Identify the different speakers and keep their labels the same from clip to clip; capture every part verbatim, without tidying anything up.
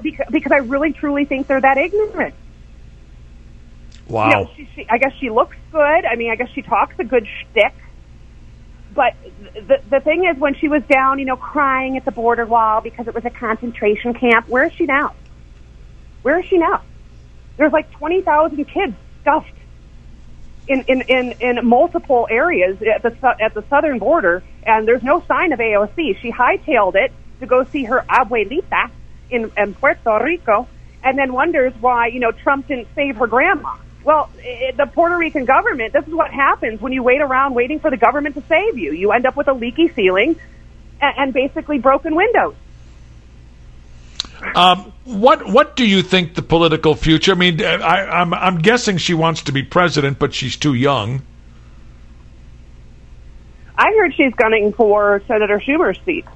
Speaker 1: because, because I really, truly think they're that ignorant.
Speaker 2: Wow.
Speaker 1: You know, she, she, I guess she looks good. I mean, I guess she talks a good shtick. But the the thing is, when she was down, you know, crying at the border wall because it was a concentration camp, where is she now? Where is she now? There's like twenty thousand kids stuffed in, in, in, in multiple areas at the at the southern border, and there's no sign of A O C. She hightailed it to go see her abuelita in, in Puerto Rico, and then wonders why, you know, Trump didn't save her grandma. Well, it, the Puerto Rican government, this is what happens when you wait around waiting for the government to save you. You end up with a leaky ceiling and, and basically broken windows.
Speaker 2: Um, what what do you think the political future? I mean, I, I'm I'm guessing she wants to be president, but she's too young.
Speaker 1: I heard she's gunning for Senator Schumer's seat.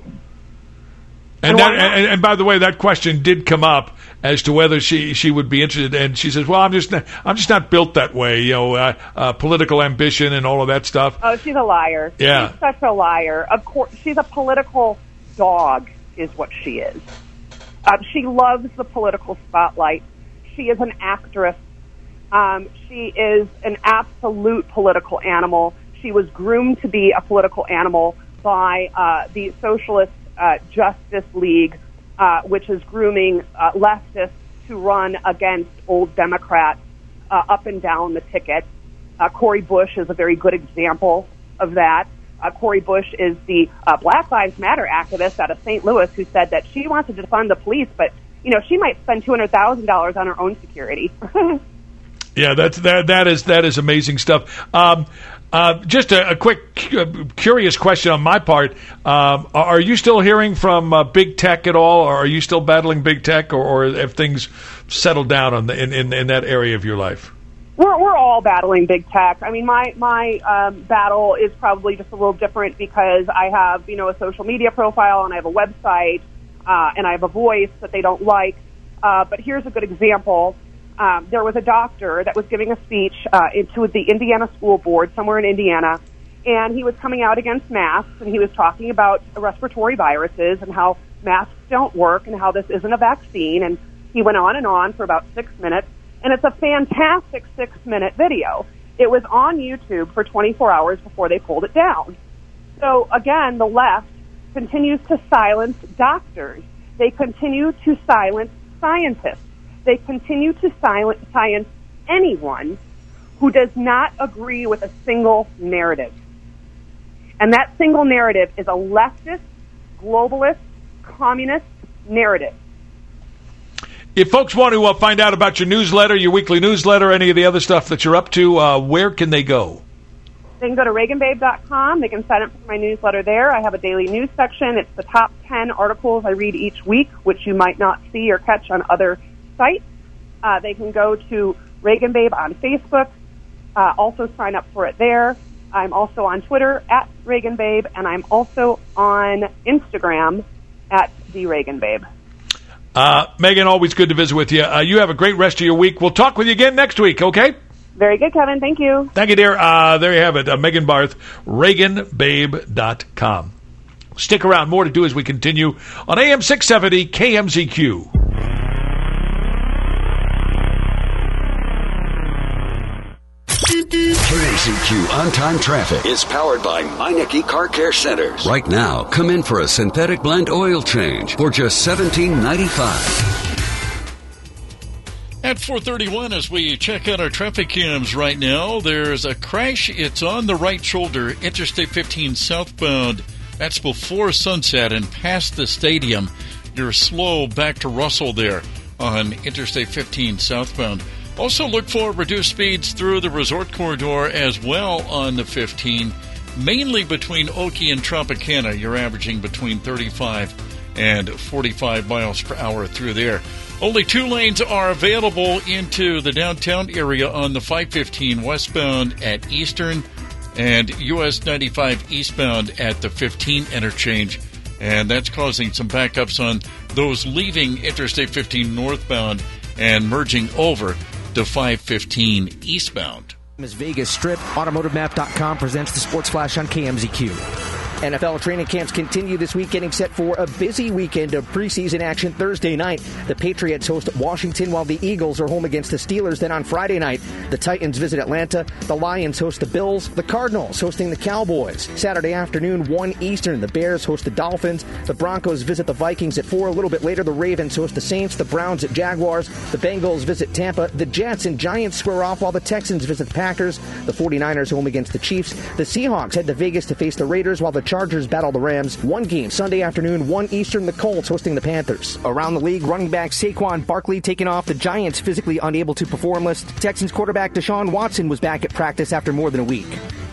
Speaker 2: And,
Speaker 1: and,
Speaker 2: that, and, and by the way, that question did come up as to whether she, she would be interested. And she says, "Well, I'm just not, I'm just not built that way. You know, uh, uh, political ambition and all of that stuff."
Speaker 1: Oh, she's a liar.
Speaker 2: Yeah,
Speaker 1: she's such a liar. Of course, she's a political dog, is what she is. Um, she loves the political spotlight. She is an actress. Um, she is an absolute political animal. She was groomed to be a political animal by uh, the Socialist uh, Justice League, uh, which is grooming uh, leftists to run against old Democrats uh, up and down the ticket. Uh, Cori Bush is a very good example of that. Uh, Cori Bush is the uh, Black Lives Matter activist out of Saint Louis who said that she wants to defund the police, but, you know, she might spend two hundred thousand dollars on her own security.
Speaker 2: Yeah, that's that. That is that is amazing stuff. Um, uh, just a, a quick, uh, curious question on my part: um, Are you still hearing from uh, big tech at all, or are you still battling big tech, or, or have things settled down on the, in, in in that area of your life?
Speaker 1: We're we're all battling big tech. I mean, my my um, battle is probably just a little different because I have, you know, a social media profile and I have a website uh, and I have a voice that they don't like. Uh, but here's a good example. Um, there was a doctor that was giving a speech uh, into the Indiana School Board somewhere in Indiana, and he was coming out against masks, and he was talking about respiratory viruses and how masks don't work and how this isn't a vaccine. And he went on and on for about six minutes. And it's a fantastic six-minute video. It was on YouTube for twenty-four hours before they pulled it down. So, again, the left continues to silence doctors. They continue to silence scientists. They continue to silence, silence anyone who does not agree with a single narrative. And that single narrative is a leftist, globalist, communist narrative.
Speaker 2: If folks want to uh, find out about your newsletter, your weekly newsletter, any of the other stuff that you're up to, uh, where can they go?
Speaker 1: They can go to Reagan Babe dot com. They can sign up for my newsletter there. I have a daily news section. It's the top ten articles I read each week, which you might not see or catch on other sites. Uh, they can go to Reagan Babe on Facebook. Uh, also sign up for it there. I'm also on Twitter at Reagan Babe, and I'm also on Instagram at The Reagan Babe.
Speaker 2: Uh, Megan, always good to visit with you. Uh, you have a great rest of your week. We'll talk with you again next week, okay?
Speaker 1: Very good, Kevin. Thank you.
Speaker 2: Thank you, dear. Uh, there you have it. Uh, Megan Barth, Reagan Babe dot com. Stick around. More to do as we continue on A M six seventy K M Z Q.
Speaker 3: K M Z Q On-Time Traffic is powered by Meineke Car Care Centers. Right now, come in for a synthetic blend oil change for just seventeen ninety-five.
Speaker 4: At four thirty-one, as we check out our traffic cams right now, there's a crash. It's on the right shoulder, Interstate fifteen southbound. That's before Sunset and past the stadium. You're slow back to Russell there on Interstate fifteen southbound. Also look for reduced speeds through the resort corridor as well on the fifteen, mainly between Okie and Tropicana. You're averaging between thirty-five and forty-five miles per hour through there. Only two lanes are available into the downtown area on the five fifteen westbound at Eastern and U S ninety-five eastbound at the fifteen interchange. And that's causing some backups on those leaving Interstate fifteen northbound and merging over to five fifteen eastbound.
Speaker 5: As Vegas Strip, Automotive Map dot com presents the Sports Flash on K M Z Q. N F L training camps continue this week, getting set for a busy weekend of preseason action Thursday night. The Patriots host Washington while the Eagles are home against the Steelers. Then on Friday night, the Titans visit Atlanta. The Lions host the Bills. The Cardinals hosting the Cowboys. Saturday afternoon, one Eastern, the Bears host the Dolphins. The Broncos visit the Vikings at four. A little bit later, the Ravens host the Saints. The Browns at Jaguars. The Bengals visit Tampa. The Jets and Giants square off while the Texans visit the Packers. The 49ers home against the Chiefs. The Seahawks head to Vegas to face the Raiders while the Chargers battle the Rams. One game Sunday afternoon, one Eastern, the Colts hosting the Panthers. Around the league, running back Saquon Barkley taking off the Giants' physically unable to perform list. Texans quarterback Deshaun Watson was back at practice after more than a week.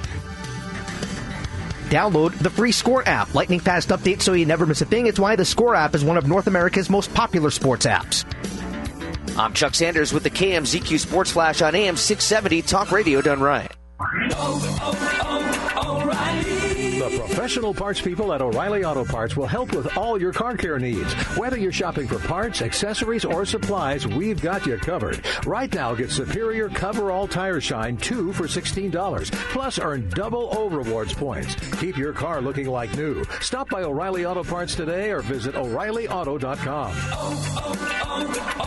Speaker 5: Download the free Score app. Lightning fast updates so you never miss a thing. It's why the Score app is one of North America's most popular sports apps. I'm Chuck Sanders with the K M Z Q Sports Flash on A M six seventy Talk Radio done right.
Speaker 6: Oh, oh, oh, O'Reilly.
Speaker 7: The professional parts people at O'Reilly Auto Parts will help with all your car care needs. Whether you're shopping for parts, accessories, or supplies, we've got you covered. Right now, get Superior Cover-All Tire Shine two for sixteen dollars. Plus, earn double O Rewards points. Keep your car looking like new. Stop by O'Reilly Auto Parts today or visit O'Reilly Auto dot com.
Speaker 6: Oh,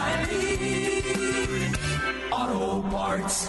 Speaker 6: oh, oh, O'Reilly Auto Parts.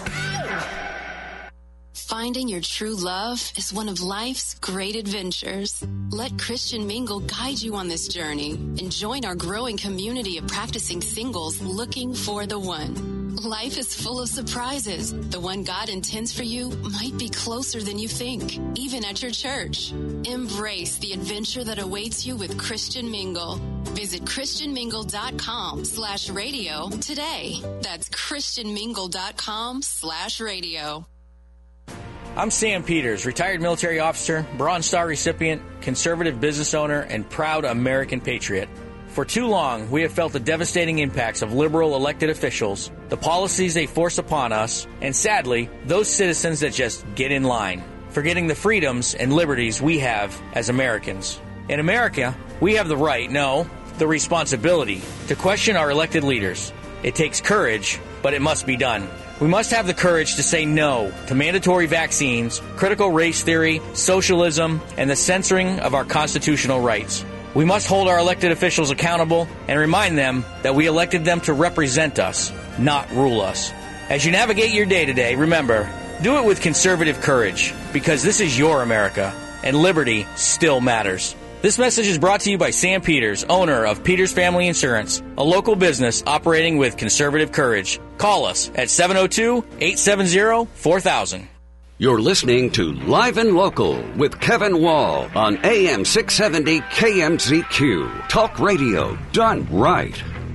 Speaker 8: Finding your true love is one of life's great adventures. Let Christian Mingle guide you on this journey and join our growing community of practicing singles looking for the one. Life is full of surprises. The one God intends for you might be closer than you think, even at your church. Embrace the adventure that awaits you with Christian Mingle. Visit christian mingle dot com slash radio today. That's christian mingle dot com slash radio.
Speaker 9: I'm Sam Peters, retired military officer, Bronze Star recipient, conservative business owner, and proud American patriot. For too long, we have felt the devastating impacts of liberal elected officials, the policies they force upon us, and sadly, those citizens that just get in line, forgetting the freedoms and liberties we have as Americans. In America, we have the right, no, the responsibility, to question our elected leaders. It takes courage, but it must be done. We must have the courage to say no to mandatory vaccines, critical race theory, socialism, and the censoring of our constitutional rights. We must hold our elected officials accountable and remind them that we elected them to represent us, not rule us. As you navigate your day-to-day, remember, do it with conservative courage, because this is your America, and liberty still matters. This message is brought to you by Sam Peters, owner of Peters Family Insurance, a local business operating with conservative courage. Call us at seven oh two, eight seven zero, four thousand.
Speaker 3: You're listening to Live and Local with Kevin Wall on A M six seventy K M Z Q. Talk radio done right.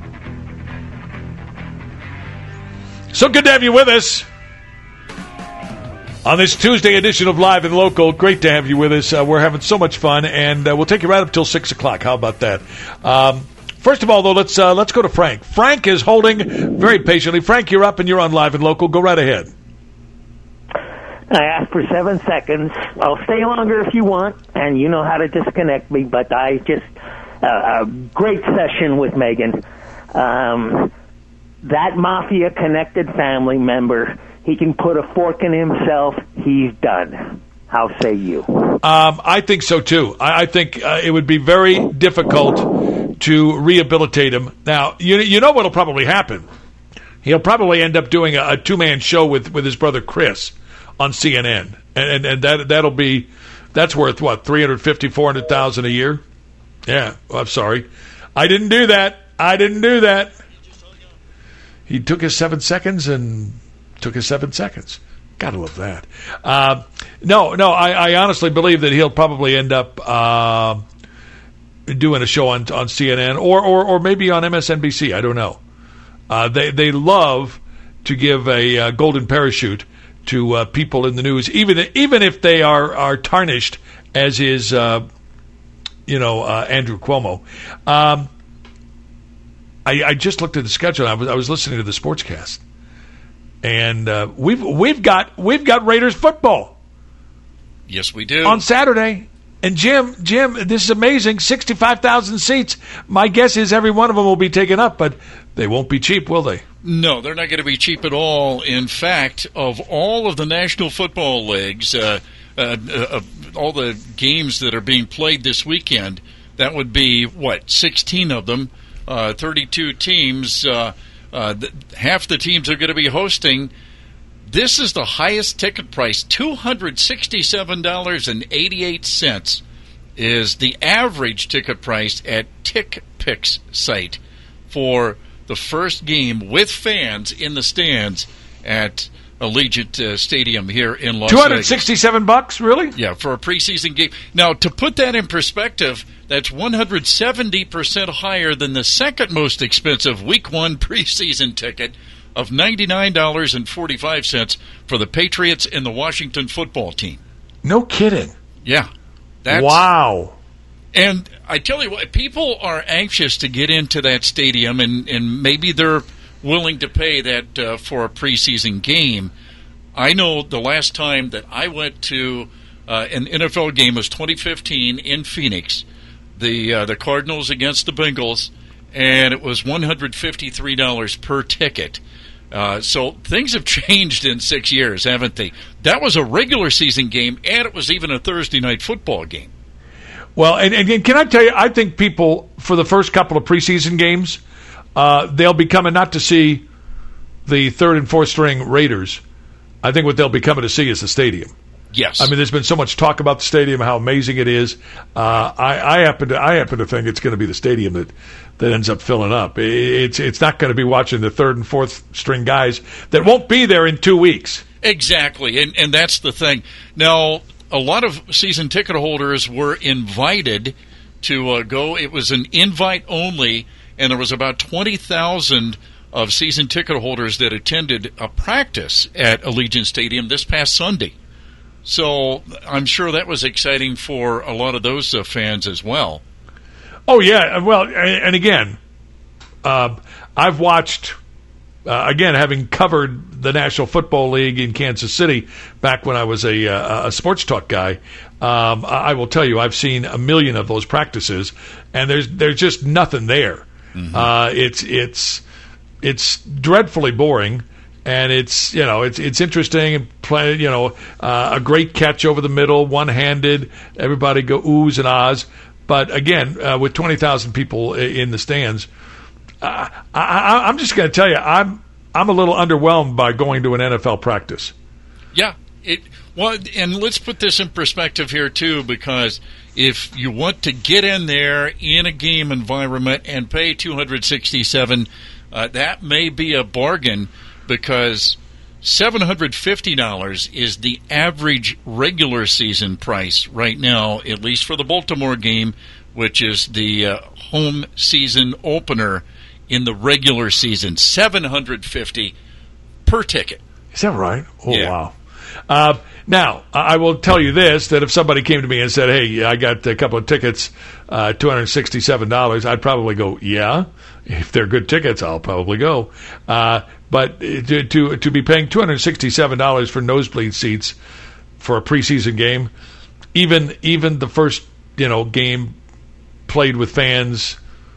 Speaker 2: So good to have you with us on this Tuesday edition of Live and Local. Great to have you with us. Uh, we're having so much fun, and uh, we'll take you right up till six o'clock. How about that? Um, first of all, though, let's uh, let's go to Frank. Frank is holding very patiently. Frank, you're up, and you're on Live and Local. Go right ahead.
Speaker 10: I asked for seven seconds. I'll stay longer if you want, and you know how to disconnect me, but I just, uh, a great session with Megan. Um, that mafia-connected family member, he can put a fork in himself. He's done. How say you?
Speaker 2: Um, I think so, too. I, I think uh, it would be very difficult to rehabilitate him. Now, you, you know what will probably happen. He'll probably end up doing a, a two-man show with, with his brother Chris on C N N, and and, and that that'll be that's worth what three hundred fifty, four hundred thousand a year. Yeah, well, I'm sorry, I didn't do that. I didn't do that. He took his seven seconds and took his seven seconds. Gotta love that. Uh, no, no, I, I honestly believe that he'll probably end up uh, doing a show on on C N N or or or maybe on M S N B C. I don't know. Uh, they they love to give a uh, golden parachute to uh, people in the news, even even if they are, are tarnished, as is, uh, you know, uh, Andrew Cuomo. Um, I, I just looked at the schedule. I was I was listening to the Sportscast, and uh, we've we've got we've got Raiders football.
Speaker 4: Yes, we do
Speaker 2: on Saturday. And Jim, Jim, this is amazing. Sixty-five thousand seats. My guess is every one of them will be taken up, but they won't be cheap, will they?
Speaker 4: No, they're not going to be cheap at all. In fact, of all of the National Football Leagues, uh, uh, uh, all the games that are being played this weekend, that would be, what, sixteen of them, uh, thirty-two teams. Uh, uh, th- half the teams are going to be hosting. This is the highest ticket price, two hundred sixty-seven dollars and eighty-eight cents is the average ticket price at TickPick's site for the first game with fans in the stands at Allegiant uh, Stadium here in Las Vegas.
Speaker 2: two hundred sixty-seven bucks, really?
Speaker 4: Yeah, for a preseason game. Now, to put that in perspective, that's one hundred seventy percent higher than the second most expensive Week One preseason ticket of ninety-nine dollars and forty-five cents for the Patriots and the Washington football team.
Speaker 2: No kidding.
Speaker 4: Yeah. That's,
Speaker 2: wow.
Speaker 4: And I tell you what, people are anxious to get into that stadium, and, and maybe they're willing to pay that uh, for a preseason game. I know the last time that I went to uh, an N F L game was twenty fifteen in Phoenix, the uh, the Cardinals against the Bengals, and it was one hundred fifty-three dollars per ticket. Uh, so things have changed in six years, haven't they? That was a regular season game, and it was even a Thursday night football game.
Speaker 2: Well, and, and can I tell you, I think people, for the first couple of preseason games, uh, they'll be coming not to see the third and fourth string Raiders. I think what they'll be coming to see is the stadium.
Speaker 4: Yes.
Speaker 2: I mean, there's been so much talk about the stadium, how amazing it is. Uh, I, I happen to I happen to think it's going to be the stadium that, that ends up filling up. It's it's not going to be watching the third and fourth string guys that won't be there in two weeks.
Speaker 4: Exactly, and and that's the thing. Now, a lot of season ticket holders were invited to uh, go. It was an invite only, and there was about twenty thousand of season ticket holders that attended a practice at Allegiant Stadium this past Sunday. So I'm sure that was exciting for a lot of those uh, fans as well.
Speaker 2: Oh, yeah. Well, and again, uh, I've watched, uh, again, having covered the National Football League in Kansas City back when I was a, a sports talk guy, um, I will tell you I've seen a million of those practices, and there's there's just nothing there. Mm-hmm. Uh, it's it's it's dreadfully boring. And it's you know it's it's interesting and play you know uh, a great catch over the middle, one handed. Everybody go oohs and ahs. But again, uh, with twenty thousand people in the stands, uh, I, I'm just going to tell you, I'm I'm a little underwhelmed by going to an N F L practice.
Speaker 4: Yeah, it well, and let's put this in perspective here too, because if you want to get in there in a game environment and pay two hundred sixty-seven, uh, that may be a bargain. Because seven hundred fifty dollars is the average regular season price right now, at least for the Baltimore game, which is the uh, home season opener in the regular season. seven hundred fifty dollars per ticket.
Speaker 2: Is that right? Oh,
Speaker 4: yeah.
Speaker 2: Wow. Uh, now, I will tell you this, that if somebody came to me and said, hey, I got a couple of tickets, uh, two hundred sixty-seven dollars, I'd probably go, yeah. If they're good tickets, I'll probably go. Uh, but to, to to be paying two hundred sixty-seven dollars for nosebleed seats for a preseason game, even even the first you know game played with fans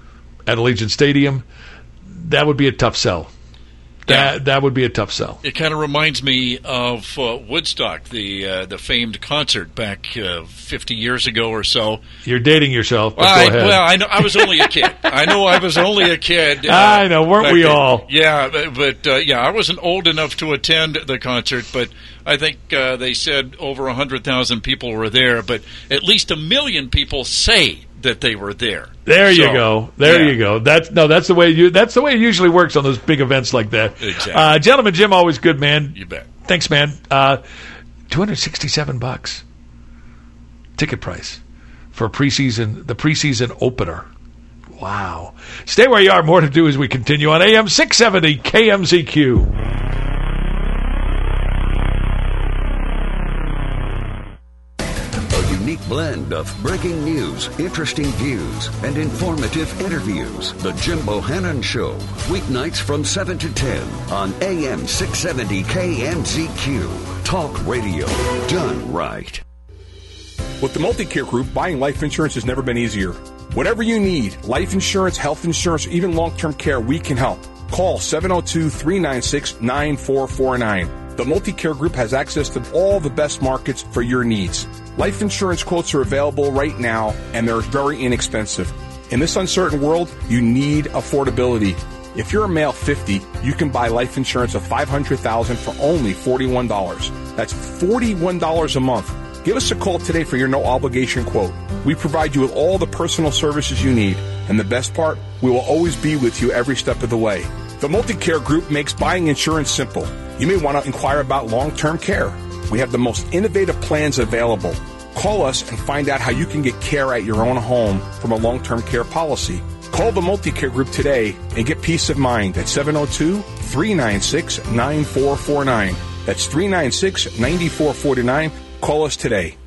Speaker 2: at Allegiant Stadium, that would be a tough sell. That yeah. that would be a tough sell.
Speaker 4: It kind of reminds me of uh, Woodstock, the uh, the famed concert back uh, fifty years ago or so.
Speaker 2: You're dating yourself. But
Speaker 4: well,
Speaker 2: go
Speaker 4: I,
Speaker 2: ahead.
Speaker 4: well, I know I was only a kid. I know I was only a kid. Uh,
Speaker 2: I know, weren't we
Speaker 4: then.
Speaker 2: all?
Speaker 4: Yeah, but, but uh, yeah, I wasn't old enough to attend the concert, but I think uh, they said over a hundred thousand people were there, but at least a million people say that they were there.
Speaker 2: There
Speaker 4: so,
Speaker 2: you go. There
Speaker 4: yeah.
Speaker 2: you go. That's no. That's the way you. That's the way it usually works on those big events like that.
Speaker 4: Exactly.
Speaker 2: Uh, Gentleman Jim, always good, man.
Speaker 4: You bet.
Speaker 2: Thanks, man. Uh, Two hundred sixty-seven bucks ticket price for preseason. The preseason opener. Wow. Stay where you are. More to do as we continue on A M six seventy K M Z Q.
Speaker 3: Unique blend of breaking news, interesting views, and informative interviews. The Jim Bohannon Show, weeknights from seven to ten on A M six seventy K M Z Q. Talk radio done right.
Speaker 11: With the Multicare Group, buying life insurance has never been easier. Whatever you need, life insurance, health insurance, or even long-term care, we can help. Call seven oh two, three nine six, nine four four nine. The Multi-Care Group has access to all the best markets for your needs. Life insurance quotes are available right now, and they're very inexpensive. In this uncertain world, you need affordability. If you're a male fifty, you can buy life insurance of five hundred thousand dollars for only forty-one dollars. That's forty-one dollars a month. Give us a call today for your no-obligation quote. We provide you with all the personal services you need. And the best part, we will always be with you every step of the way. The Multi-Care Group makes buying insurance simple. You may want to inquire about long-term care. We have the most innovative plans available. Call us and find out how you can get care at your own home from a long-term care policy. Call the Multi-Care Group today and get peace of mind at seven oh two, three nine six, nine four four nine. That's three nine six, nine four four nine. Call us today.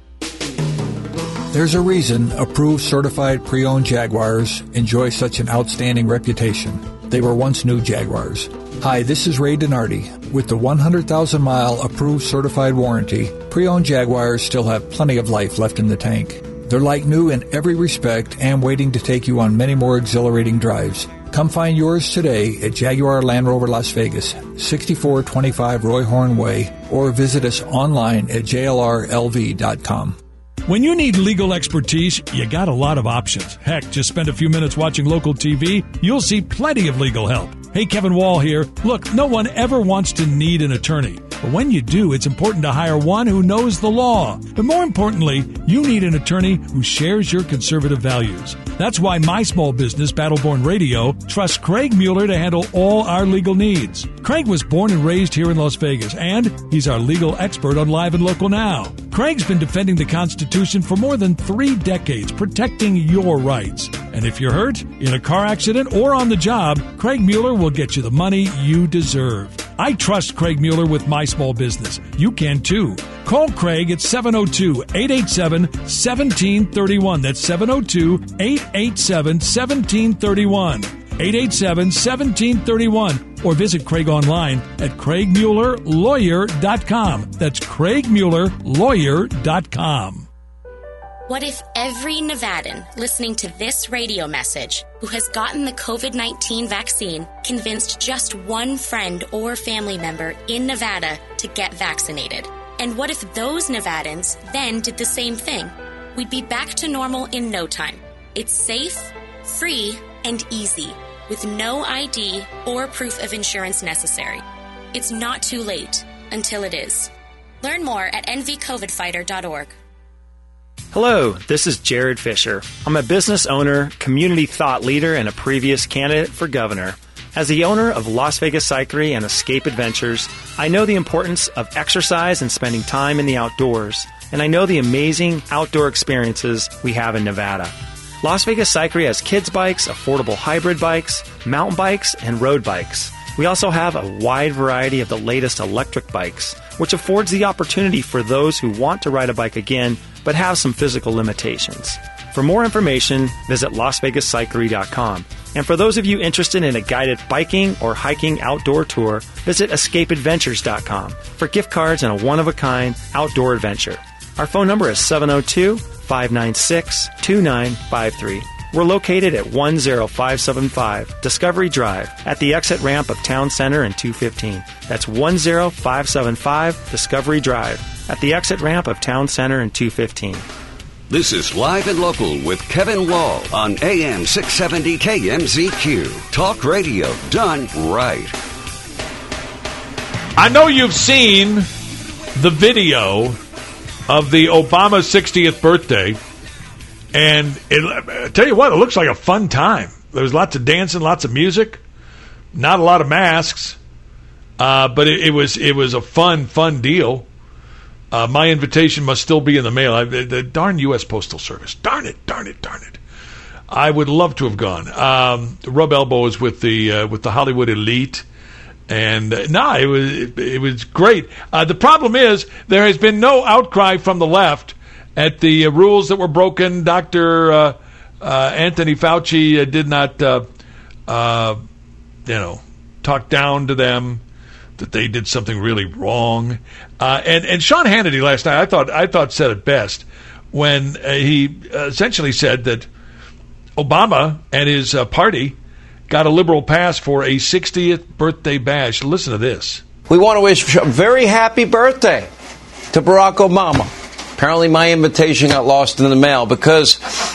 Speaker 12: There's a reason approved certified pre-owned Jaguars enjoy such an outstanding reputation. They were once new Jaguars. Hi, this is Ray Donardi. With the one hundred thousand mile approved certified warranty, pre-owned Jaguars still have plenty of life left in the tank. They're like new in every respect and waiting to take you on many more exhilarating drives. Come find yours today at Jaguar Land Rover Las Vegas, sixty-four twenty-five Roy Horn Way, or visit us online at J L R L V dot com.
Speaker 13: When you need legal expertise, you got a lot of options. Heck, just spend a few minutes watching local T V. You'll see plenty of legal help. Hey, Kevin Wall here. Look, no one ever wants to need an attorney. But when you do, it's important to hire one who knows the law. But more importantly, you need an attorney who shares your conservative values. That's why my small business, Battleborn Radio, trusts Craig Mueller to handle all our legal needs. Craig was born and raised here in Las Vegas, and he's our legal expert on Live and Local Now. Craig's been defending the Constitution for more than three decades, protecting your rights. And if you're hurt, in a car accident, or on the job, Craig Mueller will get you the money you deserve. I trust Craig Mueller with my small business. You can too. Call Craig at seven oh two, eight eight seven, one seven three one. That's seven oh two, eight eight seven, one seven three one. eight eight seven, one seven three one. Or visit Craig online at Craig Mueller Lawyer dot com. That's Craig Mueller Lawyer dot com.
Speaker 14: What if every Nevadan listening to this radio message who has gotten the covid nineteen vaccine convinced just one friend or family member in Nevada to get vaccinated? And what if those Nevadans then did the same thing? We'd be back to normal in no time. It's safe, free, and easy, with no I D or proof of insurance necessary. It's not too late until it is. Learn more at n v covid fighter dot org.
Speaker 15: Hello, this is Jared Fisher. I'm a business owner, community thought leader, and a previous candidate for governor. As the owner of Las Vegas Cyclery and Escape Adventures, I know the importance of exercise and spending time in the outdoors, and I know the amazing outdoor experiences we have in Nevada. Las Vegas Cyclery has kids bikes, affordable hybrid bikes, mountain bikes, and road bikes. We also have a wide variety of the latest electric bikes, which affords the opportunity for those who want to ride a bike again but have some physical limitations. For more information, visit Las Vegas Cyclery dot com. And for those of you interested in a guided biking or hiking outdoor tour, visit Escape Adventures dot com for gift cards and a one-of-a-kind outdoor adventure. Our phone number is seven oh two, five nine six, two nine five three. We're located at one oh five seven five Discovery Drive at the exit ramp of Town Center and two fifteen. That's one oh five seven five Discovery Drive at the exit ramp of Town Center and two fifteen.
Speaker 3: This is Live and Local with Kevin Wall on A M six seventy K M Z Q. Talk radio done right.
Speaker 2: I know you've seen the video of the Obama sixtieth birthday, and it, I tell you what, it looks like a fun time. There was lots of dancing, lots of music, not a lot of masks, uh, but it, it was it was a fun, fun deal. Uh, my invitation must still be in the mail. I, the, the darn U S Postal Service. Darn it, darn it, darn it. I would love to have gone. Um, rub elbows with the uh, with the Hollywood elite. And uh, no, nah, it was it, it was great. Uh, the problem is there has been no outcry from the left at the uh, rules that were broken. Doctor Uh, uh, Anthony Fauci uh, did not, uh, uh, you know, talk down to them that they did something really wrong. Uh, and and Sean Hannity last night, I thought I thought said it best when uh, he uh, essentially said that Obama and his uh, party got a liberal pass for a sixtieth birthday bash. Listen to this.
Speaker 16: We want to wish a very happy birthday to Barack Obama. Apparently my invitation got lost in the mail because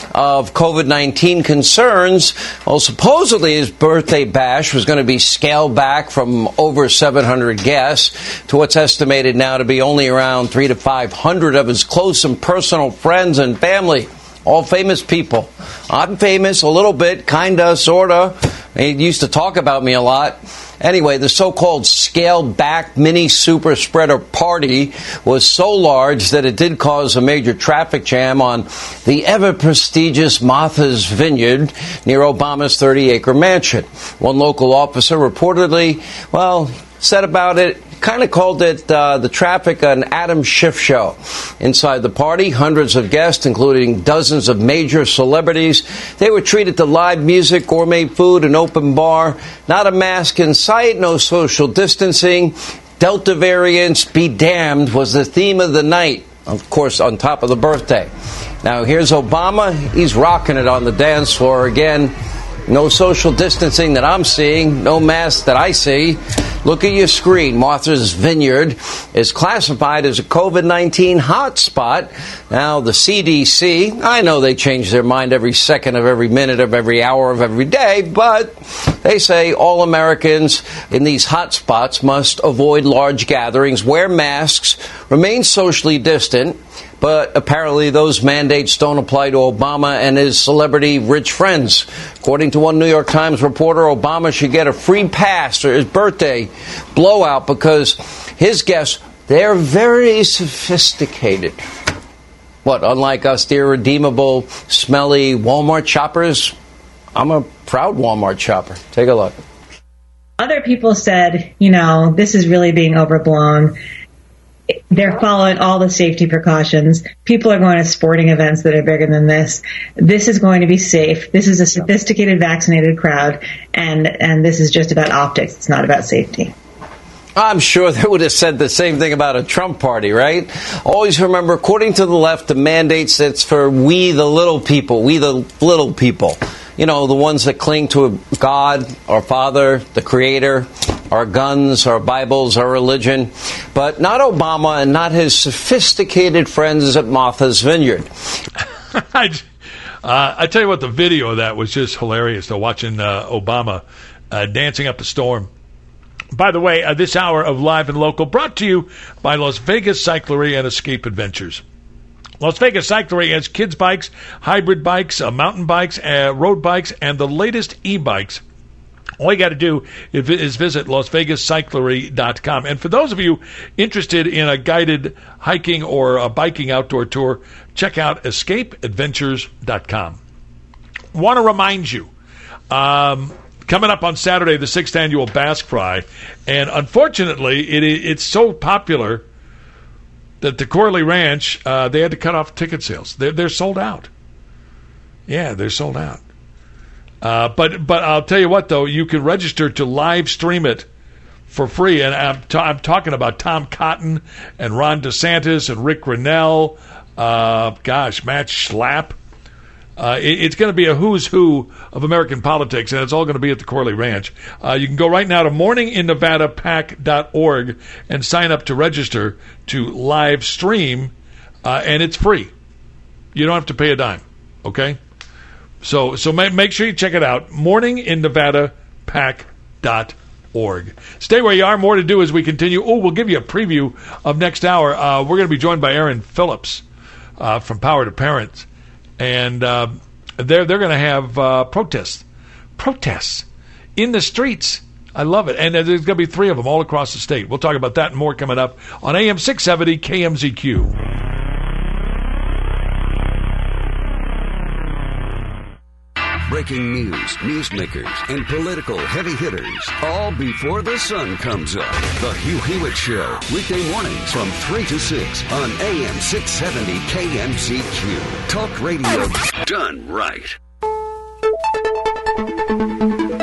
Speaker 16: of COVID nineteen concerns. Well, supposedly his birthday bash was going to be scaled back from over seven hundred guests to what's estimated now to be only around three to five hundred of his close and personal friends and family, all famous people. I'm famous a little bit, kind of, sort of. He used to talk about me a lot. Anyway, the so-called scaled-back mini super spreader party was so large that it did cause a major traffic jam on the ever-prestigious Martha's Vineyard near Obama's thirty-acre mansion. One local officer reportedly, well, said about it, kind of called it uh, the traffic an Adam Schiff show. Inside the party, hundreds of guests, including dozens of major celebrities. They were treated to live music, gourmet food, an open bar. Not a mask in sight, no social distancing. Delta variants, be damned, was the theme of the night. Of course, on top of the birthday. Now, here's Obama. He's rocking it on the dance floor again. No social distancing that I'm seeing. No mask that I see. Look at your screen. Martha's Vineyard is classified as a COVID nineteen hotspot. Now, the C D C, I know they change their mind every second of every minute of every hour of every day, but they say all Americans in these hotspots must avoid large gatherings, wear masks, remain socially distant. But apparently those mandates don't apply to Obama and his celebrity rich friends. According to one New York Times reporter, Obama should get a free pass for his birthday blowout because his guests, they're very sophisticated. What, unlike us, dear redeemable, smelly Walmart shoppers? I'm a proud Walmart shopper. Take a look.
Speaker 17: Other people said, you know, this is really being overblown. They're following all the safety precautions. People are going to sporting events that are bigger than this. This is going to be safe. This is a sophisticated, vaccinated crowd, and, and this is just about optics. It's not about safety.
Speaker 16: I'm sure they would have said the same thing about a Trump party, right? Always remember, according to the left, the mandates, it's for we the little people, we the little people. You know, the ones that cling to God, our Father, the Creator, our guns, our Bibles, our religion, but not Obama and not his sophisticated friends at Martha's Vineyard.
Speaker 2: I, uh, I tell you what, the video of that was just hilarious, though, watching uh, Obama uh, dancing up a storm. By the way, uh, this hour of Live and Local brought to you by Las Vegas Cyclery and Escape Adventures. Las Vegas Cyclery has kids' bikes, hybrid bikes, uh, mountain bikes, uh, road bikes, and the latest e-bikes. All you got to do is visit las vegas cyclery dot com. And for those of you interested in a guided hiking or a biking outdoor tour, check out escape adventures dot com. Want to remind you, um, coming up on Saturday, the sixth annual Basque Fry, and unfortunately, it, it's so popular that the Corley Ranch, uh, they had to cut off ticket sales. They're, they're sold out. Yeah, they're sold out. Uh, but but I'll tell you what, though, you can register to live stream it for free. And I'm, t- I'm talking about Tom Cotton and Ron DeSantis and Rick Grinnell. Uh, gosh, Matt Schlapp. Uh, it, it's going to be a who's who of American politics, and it's all going to be at the Corley Ranch. Uh, you can go right now to morning in nevada pac dot org and sign up to register to live stream, uh, and it's free. You don't have to pay a dime, okay? So so ma- make sure you check it out, morning in nevada pac dot org. Stay where you are. More to do as we continue. Oh, we'll give you a preview of next hour. Uh, we're going to be joined by Aaron Phillips uh, from Power to Parents. And uh, they're they're going to have uh, protests, protests in the streets. I love it. And there's going to be three of them all across the state. We'll talk about that and more coming up on A M six seventy K M Z Q.
Speaker 3: Breaking news, newsmakers, and political heavy hitters, all before the sun comes up. The Hugh Hewitt Show, weekday mornings from three to six on A M six seventy K M Z Q. Talk radio done right.
Speaker 18: This is your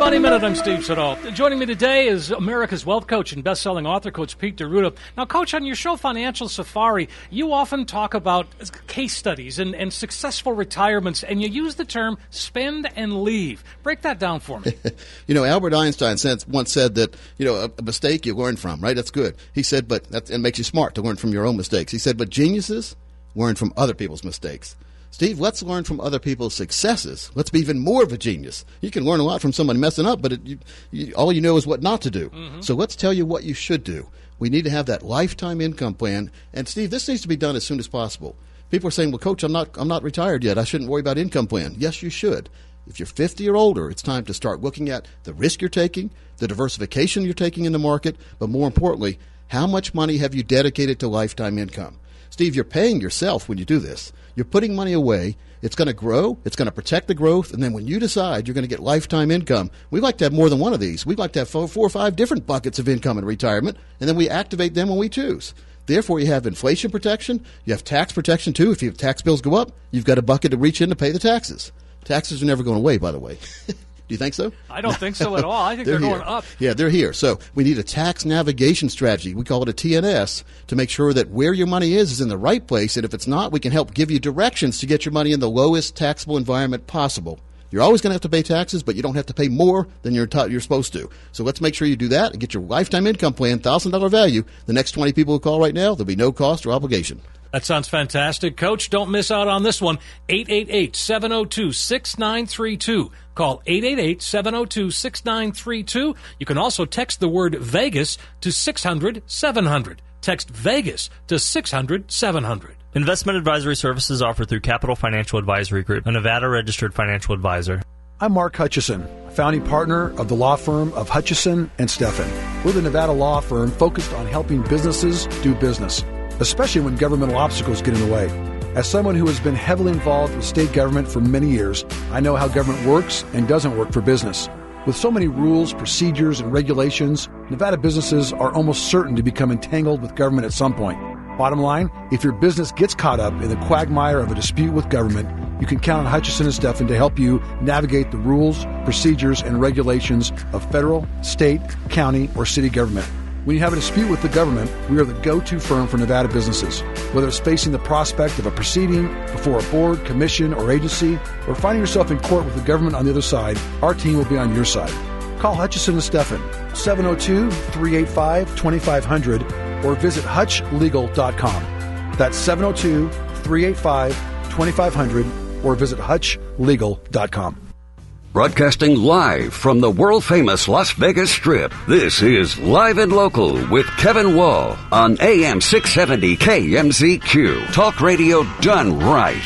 Speaker 18: Money Minute, I'm Steve Siddall. Joining me today is America's wealth coach and best-selling author, Coach Pete D'Arruda. Now, Coach, on your show Financial Safari, you often talk about case studies and, and successful retirements, and you use the term spend and leave. Break that down for me.
Speaker 19: You know, Albert Einstein said, once said that, you know, a, a mistake you learn from, right? That's good. He said, but that, it makes you smart to learn from your own mistakes. He said, but geniuses learn from other people's mistakes. Steve, let's learn from other people's successes. Let's be even more of a genius. You can learn a lot from somebody messing up, but it, you, you, all you know is what not to do. Mm-hmm. So let's tell you what you should do. We need to have that lifetime income plan. And, Steve, this needs to be done as soon as possible. People are saying, well, Coach, I'm not, I'm not retired yet. I shouldn't worry about income plan. Yes, you should. If you're fifty or older, it's time to start looking at the risk you're taking, the diversification you're taking in the market, but more importantly, how much money have you dedicated to lifetime income? Steve, you're paying yourself when you do this. You're putting money away. It's going to grow. It's going to protect the growth. And then when you decide you're going to get lifetime income, we like to have more than one of these. We like to have four, four or five different buckets of income in retirement, and then we activate them when we choose. Therefore, you have inflation protection. You have tax protection, too. If your tax bills go up, you've got a bucket to reach in to pay the taxes. Taxes are never going away, by the way. Do you think so?
Speaker 18: I don't think so at all. I think they're, they're going up.
Speaker 19: Yeah, they're here. So we need a tax navigation strategy. We call it a T N S to make sure that where your money is is in the right place. And if it's not, we can help give you directions to get your money in the lowest taxable environment possible. You're always going to have to pay taxes, but you don't have to pay more than you're, t- you're supposed to. So let's make sure you do that and get your lifetime income plan, one thousand dollars value. The next twenty people who call right now, there'll be no cost or obligation.
Speaker 18: That sounds fantastic. Coach, don't miss out on this one. eight eight eight, seven oh two, six nine three two. Call eight eight eight, seven oh two, six nine three two. You can also text the word Vegas to six hundred, seven hundred. Text Vegas to six hundred, seven hundred.
Speaker 20: Investment advisory services offered through Capital Financial Advisory Group, a Nevada-registered financial advisor.
Speaker 21: I'm Mark Hutchison, founding partner of the law firm of Hutchison and Steffen. We're the Nevada law firm focused on helping businesses do business, especially when governmental obstacles get in the way. As someone who has been heavily involved with state government for many years, I know how government works and doesn't work for business. With so many rules, procedures, and regulations, Nevada businesses are almost certain to become entangled with government at some point. Bottom line, if your business gets caught up in the quagmire of a dispute with government, you can count on Hutchison and Steffen to help you navigate the rules, procedures, and regulations of federal, state, county, or city government. When you have a dispute with the government, we are the go-to firm for Nevada businesses. Whether it's facing the prospect of a proceeding before a board, commission, or agency, or finding yourself in court with the government on the other side, our team will be on your side. Call Hutchison and Steffen, seven oh two, three eight five, two five zero zero, or visit hutch legal dot com. That's seven oh two, three eight five, two five zero zero, or visit hutch legal dot com.
Speaker 3: Broadcasting live from the world-famous Las Vegas Strip, this is Live and Local with Kevin Wall on A M six seventy K M Z Q. Talk radio done right.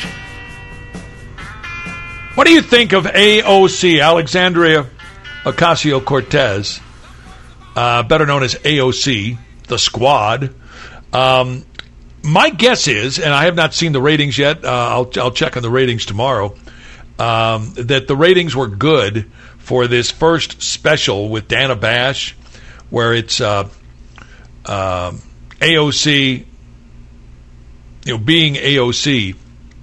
Speaker 2: What do you think of A O C, Alexandria Ocasio-Cortez, uh, better known as A O C, the Squad? Um, my guess is, and I have not seen the ratings yet, uh, I'll, I'll check on the ratings tomorrow, Um, that the ratings were good for this first special with Dana Bash, where it's uh, uh, A O C, you know, being A O C,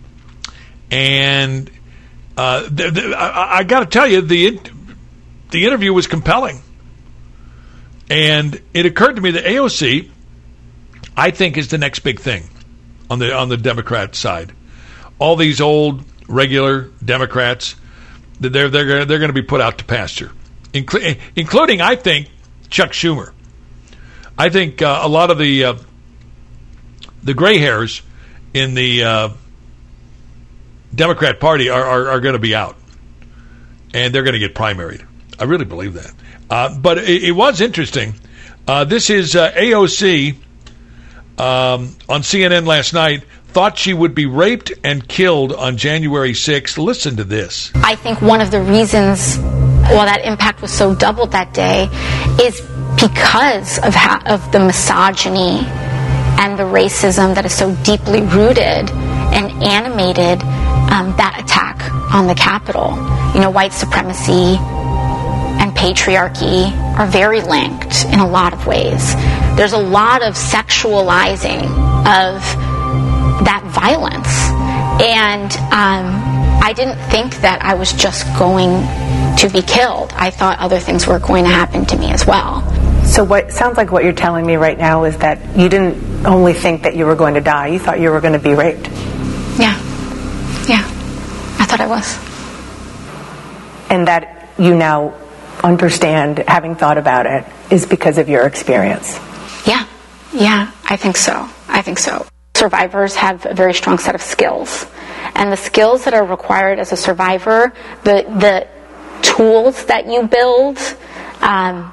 Speaker 2: and uh, the, the, I, I got to tell you, the the interview was compelling, and it occurred to me that A O C, I think, is the next big thing on the on the Democrat side. All these old regular Democrats, they're they're they're going to be put out to pasture, Inclu- including, I think, Chuck Schumer. I think uh, a lot of the uh, the gray hairs in the uh, Democrat Party are, are, are going to be out, and they're going to get primaried. I really believe that. Uh, but it, it was interesting. Uh, this is uh, A O C um, on C N N last night. Thought she would be raped and killed on January sixth. Listen to this.
Speaker 22: I think one of the reasons well that impact was so doubled that day is because of how, of the misogyny and the racism that is so deeply rooted and animated um, that attack on the Capitol. You know, white supremacy and patriarchy are very linked in a lot of ways. There's a lot of sexualizing of that violence, and um, I didn't think that I was just going to be killed. I thought other things were going to happen to me as well.
Speaker 1: So what sounds like what you're telling me right now is that you didn't only think that you were going to die, you thought you were going to be raped.
Speaker 22: Yeah. Yeah. I thought I was.
Speaker 1: And that you now understand, having thought about it, is because of your experience.
Speaker 22: Yeah. Yeah, I think so. I think so. Survivors have a very strong set of skills. And the skills that are required as a survivor, the the tools that you build, um,